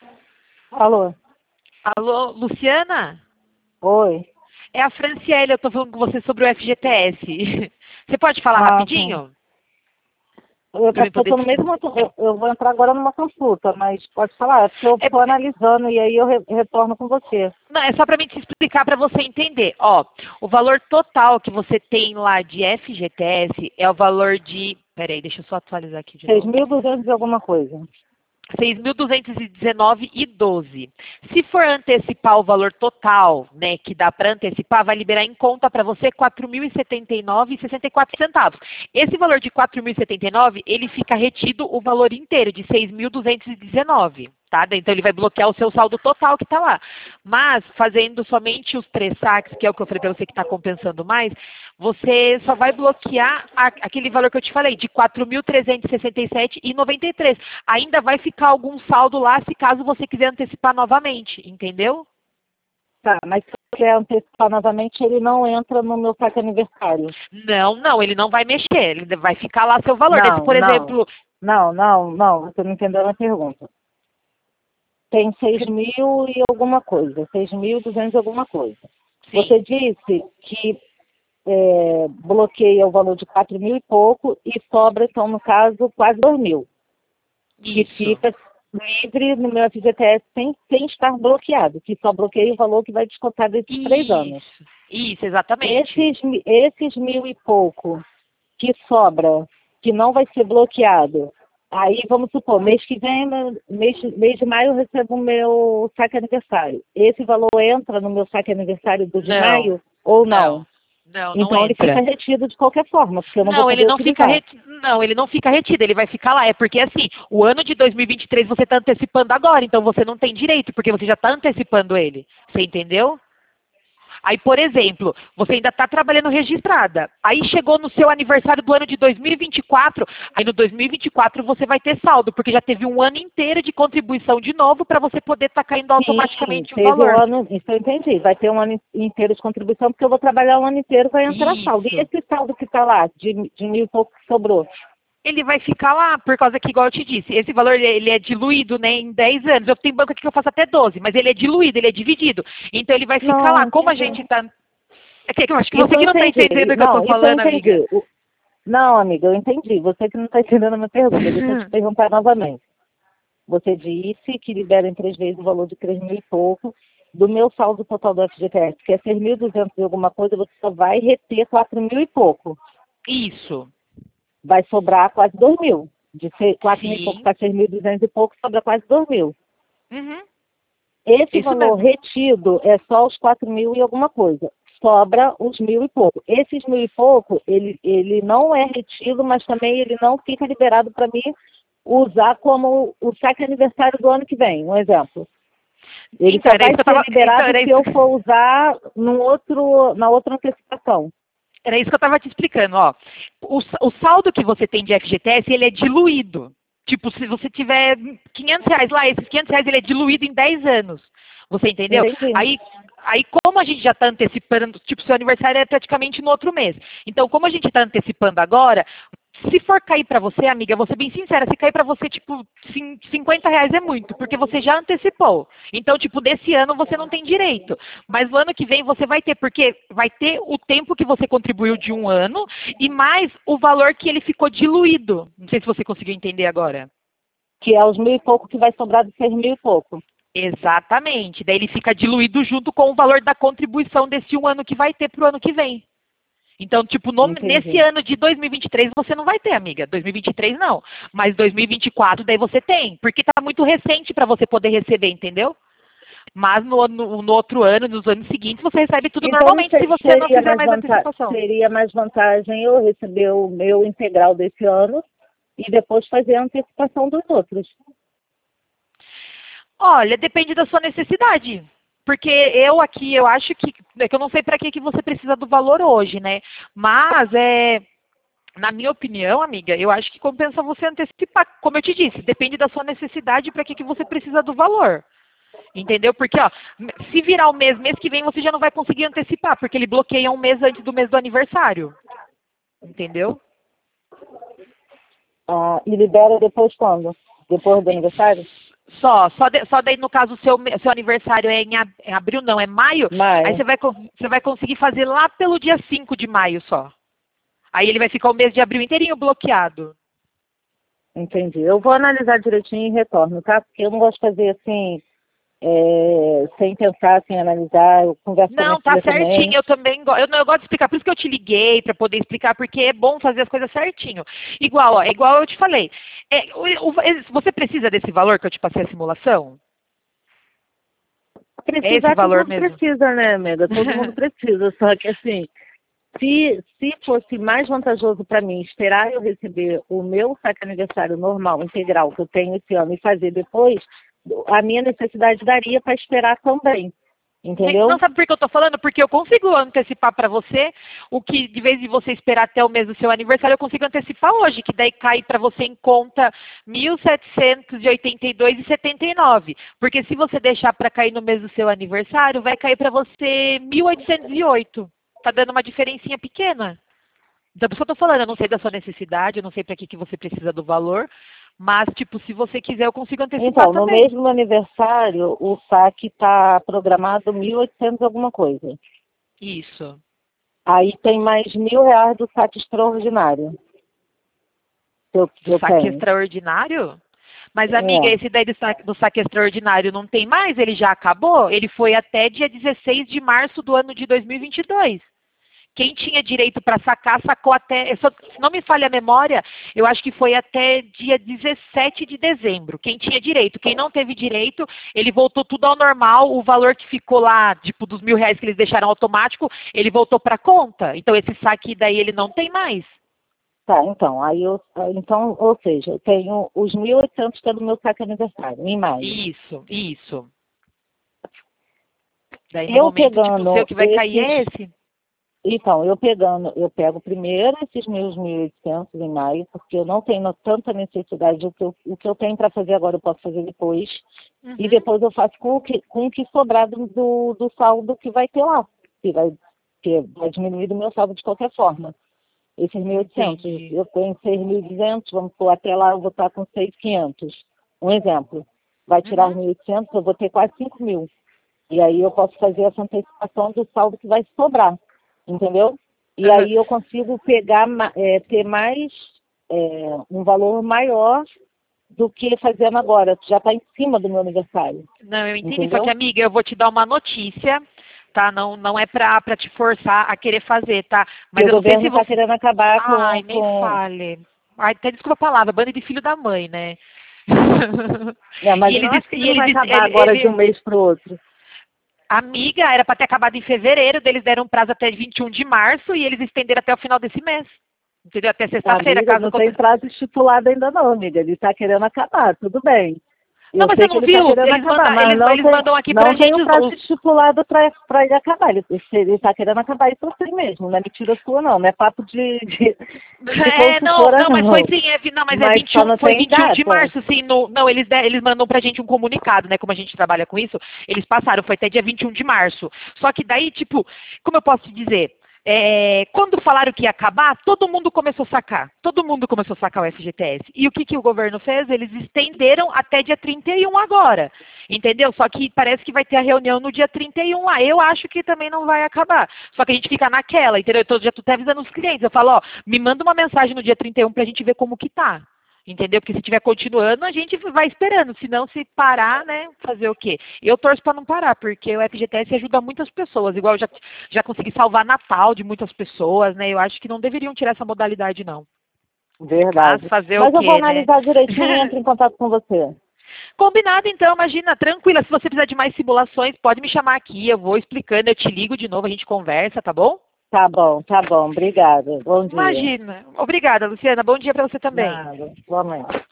Alô? Alô, Luciana? Oi. É a Franciele, eu tô falando com você sobre o FGTS. Você pode falar Ah, sim. rapidinho? Pra É mim porque eu poder tô no te meio de explicar. uma... Eu vou entrar agora numa consulta, mas pode falar. É porque eu É, tô analisando e aí eu retorno com você. não, é só pra mim te explicar pra você entender. Ó, o valor total que você tem lá de FGTS é o valor de... Peraí, deixa eu só atualizar aqui de Seis novo. mil duzentos e alguma coisa. 6.219,12. Se for antecipar o valor total, né, que dá para antecipar, vai liberar em conta para você 4.079,64 centavos. Esse valor de 4.079, ele fica retido o valor inteiro de 6.219. Tá? Então ele vai bloquear o seu saldo total que está lá. Mas fazendo somente os 3 saques, que é o que eu falei para você que está compensando mais, você só vai bloquear aquele valor que eu te falei, de 4.367,93. Ainda vai ficar algum saldo lá se caso você quiser antecipar novamente, entendeu? Tá, mas se eu quiser antecipar novamente, ele não entra no meu saque aniversário. Não, não, ele não vai mexer, ele vai ficar lá seu valor. Nesse, Não, por não. exemplo, Não. Você não entendeu a pergunta. Tem 6.000 e alguma coisa. 6.200 e alguma coisa. Você sim, disse que bloqueia o valor de 4.000 e pouco e sobra, então, no caso, quase 2.000, que isso, fica livre no meu FGTS sem estar bloqueado, que só bloqueia o valor que vai descontar desses 3 anos. isso, exatamente. Esses 1.000 e pouco que sobra, que não vai ser bloqueado, aí vamos supor, mês que vem, mês de maio eu recebo o meu saque aniversário. Esse valor entra no meu saque aniversário do de Não, maio ou não? não, não, não Então ele fica entra. retido de qualquer forma, porque eu não vou Não, ele poder não fica utilizar. retido. Não, ele não fica retido, ele vai ficar lá. É porque assim, o ano de 2023 você está antecipando agora, então você não tem direito, porque você já está antecipando ele. Você entendeu? Aí, por exemplo, você ainda está trabalhando registrada. Aí chegou no seu aniversário do ano de 2024, aí no 2024 você vai ter saldo, porque já teve um ano inteiro de contribuição de novo para você poder estar caindo Sim, automaticamente o teve um valor. ano, isso eu entendi. Vai ter um ano inteiro de contribuição, porque eu vou trabalhar um ano inteiro, vai entrar saldo. E Isso. esse saldo que está lá, de 1.000 e pouco que sobrou? Ele vai ficar lá, por causa que, igual eu te disse, esse valor ele é diluído, né, em 10 anos. Eu tenho banco aqui que eu faço até 12, mas ele é diluído, ele é dividido. Então ele vai ficar lá. Não, Como a gente está... É que eu acho que isso você eu que não está entendendo entendi. o que eu estou Não, isso eu falando, amiga. entendi. Não, amiga, eu entendi. Você que não está entendendo a minha pergunta. Deixa eu te perguntar novamente. Você disse que libera em 3 vezes o valor de 3.000 e pouco do meu saldo total do FGTS, que é 6.200 e alguma coisa, você só vai reter 4.000 e pouco. Isso. Vai sobrar quase 2.000. De 4.000 e pouco Sim. para 6.200 e pouco, sobra quase 2.000. Uhum. Esse Isso valor mesmo. retido é só os 4.000 e alguma coisa. Sobra os 1.000 e pouco. Esses 1.000 e pouco, ele não é retido, mas também ele não fica liberado para mim usar como o saque aniversário do ano que vem, um exemplo. Ele Então, só era vai isso que eu ser tava. Então, liberado se eu for usar na outra antecipação. era isso que eu tava te explicando, ó. O saldo que você tem de FGTS, ele é diluído. Tipo, se você tiver R$ 500 lá, esses R$ 500 ele é diluído em 10 anos. Você entendeu? Entendi. Aí como a gente já está antecipando, tipo, seu aniversário é praticamente no outro mês. Então, como a gente está antecipando agora, se for cair para você, amiga, vou ser bem sincera, se cair para você, tipo, R$ 50 é muito, porque você já antecipou. Então, tipo, desse ano você não tem direito. Mas no ano que vem você vai ter, porque vai ter o tempo que você contribuiu de um ano e mais o valor que ele ficou diluído. Não sei se você conseguiu entender agora. Que é os 1.000 e pouco que vai sobrar dos 6.000 e pouco. Exatamente. Daí ele fica diluído junto com o valor da contribuição desse um ano que vai ter para o ano que vem. Então, tipo, nesse Entendi. ano de 2023 você não vai ter, amiga. 2023 não. Mas 2024 daí você tem. Porque tá muito recente para você poder receber, entendeu? Mas no outro ano, nos anos seguintes, você recebe tudo Então, não normalmente se sei, você não fizer mais antecipação. seria mais vantagem eu receber o meu integral desse ano e depois fazer a antecipação dos outros. Olha, depende da sua necessidade. Porque eu aqui, eu acho que, é que eu não sei para que você precisa do valor hoje, né? Mas na minha opinião, amiga, eu acho que compensa você antecipar. Como eu te disse, depende da sua necessidade para que você precisa do valor. Entendeu? Porque, ó, se virar o mês que vem, você já não vai conseguir antecipar, porque ele bloqueia um mês antes do mês do aniversário. Entendeu? Ah, e libera depois quando? Depois do aniversário? Só daí, no caso, seu aniversário é em abril, não, é maio. Maio. Aí você vai conseguir fazer lá pelo dia 5 de maio só. Aí ele vai ficar o mês de abril inteirinho bloqueado. Entendi. Eu vou analisar direitinho e retorno, tá? Porque eu não gosto de fazer assim, sem pensar, sem analisar. Eu converso com a minha Não, tá filha certinho. também. Eu também eu gosto de explicar. Por isso que eu te liguei, para poder explicar, porque é bom fazer as coisas certinho. Igual eu te falei. Você precisa desse valor que eu te passei a simulação? É esse Precisar, todo valor mundo mesmo? precisa, né, amiga? Todo mundo precisa. Só que assim, se fosse mais vantajoso para mim esperar eu receber o meu saque aniversário normal, integral, que eu tenho esse ano, e fazer depois, a minha necessidade daria para esperar também. Não Entendeu? sabe por que eu tô falando? Porque eu consigo antecipar para você o que, de vez de você esperar até o mês do seu aniversário, eu consigo antecipar hoje, que daí cai para você em conta R$ 1.782,79. Porque se você deixar para cair no mês do seu aniversário, vai cair para você 1.808. Tá dando uma diferencinha pequena. Então, por isso que eu tô falando, eu não sei da sua necessidade, eu não sei para que você precisa do valor, mas, tipo, se você quiser, eu consigo antecipar Então, no também. mesmo aniversário, o saque está programado 1.800 alguma coisa. Isso. Aí tem mais R$ 1.000 do saque extraordinário que Do eu saque tenho. extraordinário? Mas, amiga, É. esse daí do saque extraordinário não tem mais? Ele já acabou? Ele foi até dia 16 de março do ano de 2022. Quem tinha direito para sacar, sacou até. Se não me falha a memória, eu acho que foi até dia 17 de dezembro. Quem tinha direito. Quem não teve direito, ele voltou tudo ao normal. O valor que ficou lá, tipo, dos R$ 1.000 que eles deixaram automático, ele voltou para a conta. Então, esse saque daí ele não tem mais. Tá, então, então, ou seja, eu tenho os 1.800 que é do meu saque aniversário, em maio. Isso. Daí, no Eu momento, tipo, o seu pegando que vai cair esses, é esse. então, eu pego primeiro esses meus 1.800 em maio, porque eu não tenho tanta necessidade, o que eu tenho para fazer agora eu posso fazer depois, e Uhum. depois eu faço com o que sobrar do saldo que vai ter lá, que vai diminuir do meu saldo de qualquer forma. Esses 1.800, Entendi. eu tenho 6.200, vamos pôr até lá, eu vou estar com 6.500. Um exemplo, vai tirar os Uhum. 1.800, eu vou ter quase 5.000. E aí eu posso fazer essa antecipação do saldo que vai sobrar, entendeu? E Uhum. aí eu consigo pegar, ter mais, um valor maior do que fazendo agora, que já está em cima do meu aniversário, Não, eu entendi. Só que, entendeu? amiga, eu vou te dar uma notícia, tá? Não é pra te forçar a querer fazer, tá? Que Mas o eu não sei governo se está você. querendo acabar Ai, nem com... fale. Ai, até desculpa a palavra, bando de filho da mãe, né? Não, E mas eu eles, acho que e não vai eles, acabar ele, agora de um ele- mês para o outro. amiga, era para ter acabado em fevereiro, eles deram um prazo até 21 de março e eles estenderam até o final desse mês. Entendeu? Até sexta-feira, Amiga, caso não tem aconteça. prazo estipulado ainda não, amiga. Ele está querendo acabar, tudo bem. Não, Eu mas você sei que não ele está viu? querendo acabar, mas Eles mandam aqui pra não tem gente um prazo estipulado para ele acabar. Ele está querendo acabar isso assim mesmo, não é mentira sua não, não é papo de consultora Mas foi não. sim, não, mas é Mas só 21, não foi tem 21 de data. março, sim, não, eles mandam pra gente um comunicado, né, como a gente trabalha com isso, eles passaram, foi até dia 21 de março. Só que daí, tipo, como eu posso te dizer, quando falaram que ia acabar, todo mundo começou a sacar. Todo mundo começou a sacar o FGTS. E o que o governo fez? Eles estenderam até dia 31 agora. Entendeu? Só que parece que vai ter a reunião no dia 31 lá. Eu acho que também não vai acabar. Só que a gente fica naquela, entendeu? Já tô até avisando os clientes. Eu falo, ó, me manda uma mensagem no dia 31 pra gente ver como que tá. Entendeu? Porque se estiver continuando, a gente vai esperando. Se não, se parar, né? Fazer o quê? Eu torço para não parar, porque o FGTS ajuda muitas pessoas. Igual eu já consegui salvar Natal de muitas pessoas, né? Eu acho que não deveriam tirar essa modalidade, não. Mas Verdade. fazer o Mas eu vou quê, né? analisar direitinho e entro em contato com você. Combinado, então, imagina, tranquila. Se você precisar de mais simulações, pode me chamar aqui. Eu vou explicando, eu te ligo de novo, a gente conversa, tá bom? Tá bom. Obrigada. Bom dia. Imagina. Obrigada, Luciana. Bom dia para você também. Nada. Boa noite.